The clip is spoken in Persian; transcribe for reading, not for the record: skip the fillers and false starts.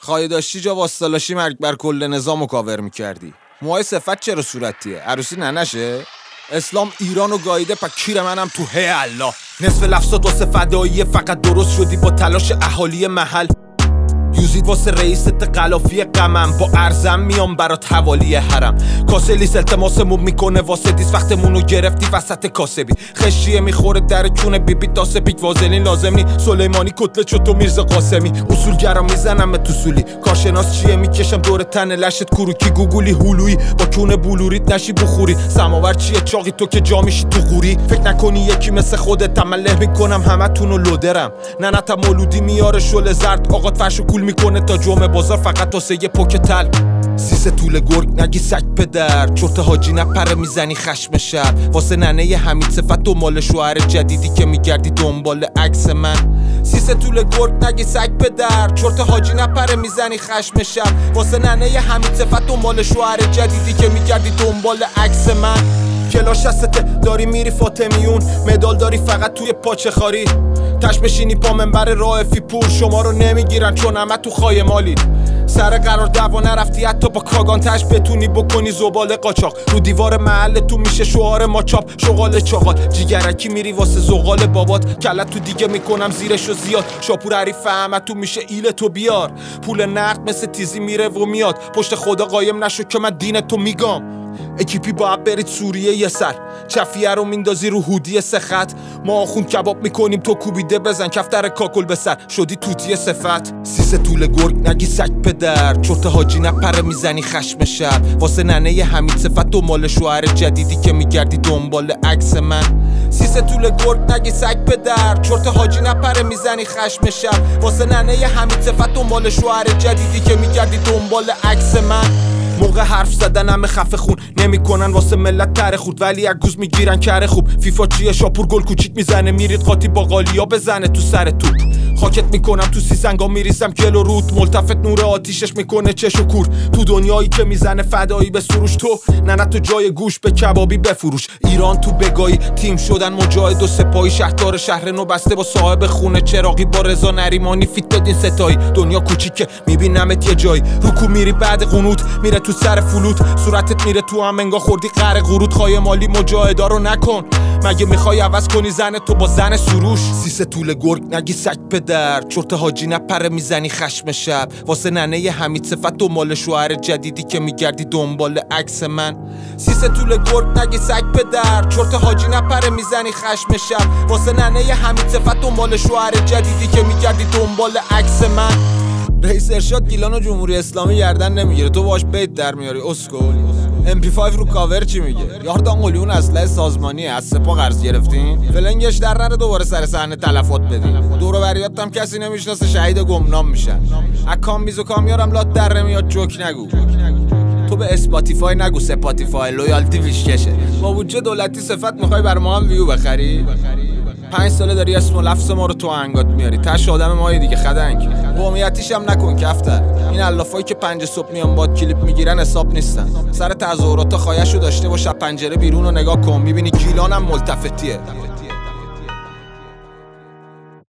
خواهی داشتی جا واستالاشی مرگ بر کل نظام کاور میکردی. موهای صفت چرا صورتیه؟ عروسی ننشه؟ اسلام ایرانو گاییده پا کیر منم تو هی الله. نصف لفظات واسه فداییه، فقط درست شدی با تلاش اهالی محل. یوزید واسه رئیست قلافی غمم، با ارزم میام برات حوالی حرم. کاسه لیس التماسمون میکنه واسه دیس، وقتمونو گرفتی وسط کاسبی. خشیه میخوره در کونه بیبی تاسه پیک وازلین لازم نی. سلیمانی کتله چطور میرزا قاسمی، اصولگرا میزنم اصولی. کارشناس چیه میکشم دور تن لشت کوروکی گوگولی هلویی. با کونه بلوریت نشی بخوری، سماور چیه چاقی تو که جا میشی تو قوری. فکر نکنی یکی مثل خودت عمله میکنم همتونو لودرم. ننتا مولودی میاره شل زرد، آقات فرشو کول میکنه تا جمعه بازار فقط واسه یه پوک تل. سیسه طول گرگ نگی سگ پدر، چرت حاجی نپره میزنی خشم شب. واسه ننه حمید صفت دنبال شوهر جدیدی که میگردی دنبال عکس من. سیسه طول گرگ نگی سگ پدر، چرت حاجی نپره میزنی خشم شب. واسه ننه حمید صفت دنبال شوهر جدیدی که میگردی دنبال عکس من. کلاش هسته داری میری فاطمیون، مدال داری فقط توی پاچه خاری. تش بشینی پا منبر رائفی پور، شما رو نمیگیرن چون همه تو خای مالید. سر قرار دعوا نرفتی حتی با کاگان، تش بتونی بکنی زباله قاچاق. رو دیوار محل تو میشه شعار ما چاپ، شغال چاقال. جیگرکی میری واسه زغال بابات، کلت تو دیگه میکنم زیرشو زیاد. شاپور حریف فهمت تو میشه ایل تو بیار. پول نقد مثل تیزی میره و میاد، پشت خدا قایم نشو که من دین تو میگم. اکیپی باید برید سوریه یه سر، چفیه رو میندازی رو هودی سه خط. ما آخون کباب میکنیم تو کوبیده بزن، کفتر کاکل به سر شدی توتی صفت. سیسه طول گرگ نگی سگ پدر، چرت حاجی نپره میزنی خشم شب. واسه ننه حمید صفت دنبال شوهر جدیدی که میگردی دنبال عکس من. سیسه طول گرگ نگی سگ پدر، چرت حاجی نپره میزنی خشم شب. واسه ننه حمید صفت دنبال شوهر جدیدی که میگردی دنبال عکس من. موقع حرف زدن همه خفه خون نمیکنن واسه ملت تره خود، ولی اگوز میگیرن کره خوب. فیفا چیه شاپور گل کوچیک میزنه، میرید قاطی با قالیا بزنه تو سر توپ. خاکت میکنم تو سیسنگا میریزم گل و رود، ملتفت نور آتیشش میکنه چش و کور. تو دنیایی که میزنه فدایی به سروش، تو نه تو جای گوش به کبابی بفروش. ایران تو بگایی تیم شدن مجاهد و سپاهی، شهردار شهر نو بسته با صاحب خونه چراغی. با رضا نریمانی فیت بدین ستایی، دنیا کوچیکه میبینمت یه جایی. رکو میری بعد قنوت میره تو سر فلوت، صورتت میره تو هم انگا خوردی قره قرود. خواهی مالی مجاهدا رو نکن، مگه میخوای عوض کنی زن تو با زن سروش. سیسه طول گرگ نگی سگ پدر، چرت حاجی نپره میزنی خشم شب. واسه ننه حمید صفت دنبال شوهر جدیدی که میگردی دنبال عکس من. سیسه طول گرگ نگی سگ پدر، چرت حاجی نپره میزنی خشم شب. واسه ننه حمید صفت دنبال شوهر جدیدی که میگردی دنبال عکس من. رئیس ارشاد گیلان جمهوری اسلامی گردن نمیگیره، تو باش بیت در میاری اسکول. MP5 رو کاور چی میگه؟ یاردان قلیون اسلحه سازمانیه، از سپاه قرض گرفتین؟ فلنگش در نره دوباره سر صحنه تلفات بدین. دور و بریات هم کسی نمیشناسه، شهید گمنام میشن. اکام میز و کامیارم لات در نمیاد، جوک نگو. تو به اسپاتیفای نگو سپاتیفای، لویالتی ویشکشه. با بودجه دولتی صفت میخوای بر ما هم ویو بخری؟ 5 ساله داری اسم و لفظ ما رو تو انگات میاری، تش آدم مایی دیگه خدنگ. قومیتیش هم نکن کفتر. این علافایی که 5 صبح میان باد کلیپ میگیرن حساب نیستن. سر تظاهرات خایشو داشته باش، پنجره بیرون رو نگاه کن، میبینی گیلانم ملتفتیه.